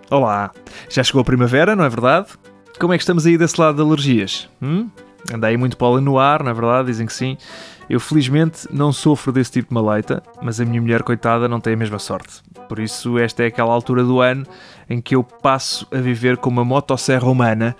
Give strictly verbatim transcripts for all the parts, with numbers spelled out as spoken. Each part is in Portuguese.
Olá, já chegou a primavera, não é verdade? Como é que estamos aí desse lado de alergias? Hum? Anda aí muito pólen no ar, não é verdade? Dizem que sim. Eu felizmente não sofro desse tipo de maleita, mas a minha mulher, coitada, não tem a mesma sorte. Por isso esta é aquela altura do ano em que eu passo a viver com uma motosserra humana.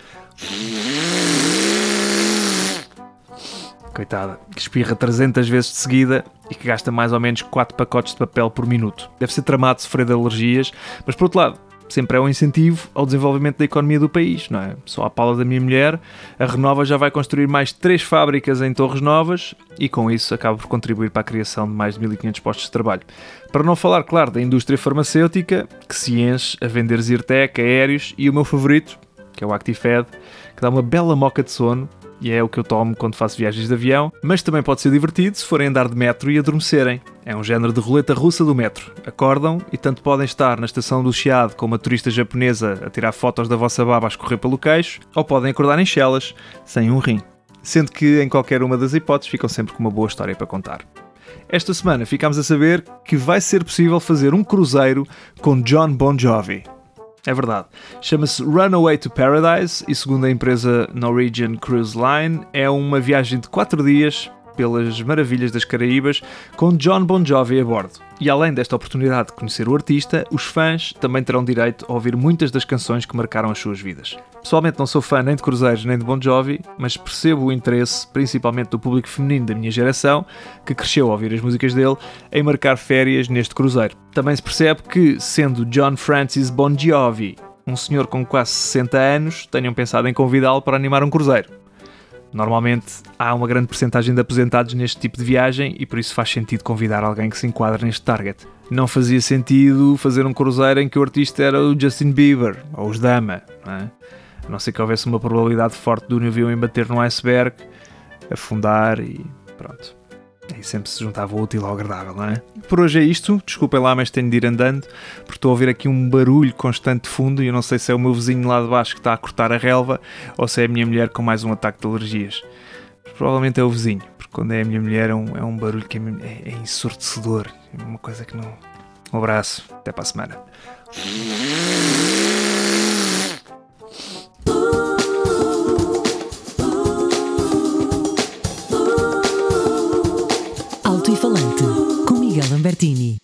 Coitada, que espirra trezentas vezes de seguida e que gasta mais ou menos quatro pacotes de papel por minuto. Deve ser tramado sofrer de alergias, mas por outro lado, sempre é um incentivo ao desenvolvimento da economia do país, não é? Só à pala da minha mulher, a Renova já vai construir mais três fábricas em Torres Novas e com isso acaba por contribuir para a criação de mais de mil e quinhentos postos de trabalho. Para não falar, claro, da indústria farmacêutica, que se enche a vender Zyrtec, aéreos e o meu favorito, que é o Actifed, que dá uma bela moca de sono, e é o que eu tomo quando faço viagens de avião, mas também pode ser divertido se forem andar de metro e adormecerem. É um género de roleta russa do metro. Acordam e tanto podem estar na estação do Chiado com uma turista japonesa a tirar fotos da vossa baba a escorrer pelo queixo, ou podem acordar em Chelas, sem um rim. Sendo que em qualquer uma das hipóteses ficam sempre com uma boa história para contar. Esta semana ficámos a saber que vai ser possível fazer um cruzeiro com Jon Bon Jovi. É verdade. Chama-se Runaway to Paradise e, segundo a empresa Norwegian Cruise Line, é uma viagem de quatro dias pelas maravilhas das Caraíbas com Jon Bon Jovi a bordo. E além desta oportunidade de conhecer o artista, os fãs também terão direito a ouvir muitas das canções que marcaram as suas vidas. Pessoalmente não sou fã nem de cruzeiros nem de Bon Jovi, mas percebo o interesse, principalmente do público feminino da minha geração, que cresceu a ouvir as músicas dele, em marcar férias neste cruzeiro. Também se percebe que, sendo John Francis Bon Jovi um senhor com quase sessenta anos, tenham pensado em convidá-lo para animar um cruzeiro. Normalmente há uma grande percentagem de aposentados neste tipo de viagem e por isso faz sentido convidar alguém que se enquadre neste target. Não fazia sentido fazer um cruzeiro em que o artista era o Justin Bieber ou os Dama, não é? A não ser que houvesse uma probabilidade forte do navio embater num iceberg, afundar e pronto. Aí sempre se juntava o útil ao agradável, não é? Por hoje é isto, desculpem lá, mas tenho de ir andando, porque estou a ouvir aqui um barulho constante de fundo e eu não sei se é o meu vizinho lá de baixo que está a cortar a relva ou se é a minha mulher com mais um ataque de alergias. Mas provavelmente é o vizinho, porque quando é a minha mulher é um, é um barulho que é, é, é ensurdecedor, é uma coisa que não... Um abraço, até para a semana. Alto e Falante, com Miguel Lambertini.